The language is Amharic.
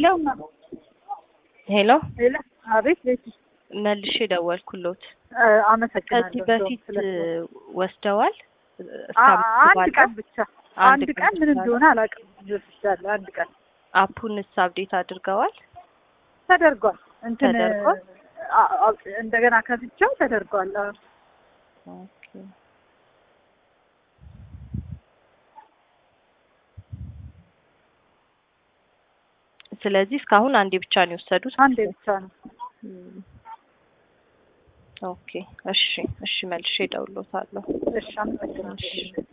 ሄሎ አቤት ቤት መልሼ ደወልኩሎት። አመሰግናለሁ። ከዚህ በፊት ወስደዋል? አንድ ቀን ብቻ አንድ ቀን ምን እንደሆነ አላውቅም። ይወስዳል አንድ ቀን። አፑንስ አፕዴት አድርገዋል? ተደርጓል። እንትን ተደርጓል? እንደገና ከፍቼው ተደርጓል። ኦኬ። ስለዚህ እስካሁን አንዴ ብቻ ነው የወሰዱት? አንዴ ብቻ ነው። ኦኬ። እሺ መልሼ እደውልልዎታለሁ። እሺ አመሰግናለሁ።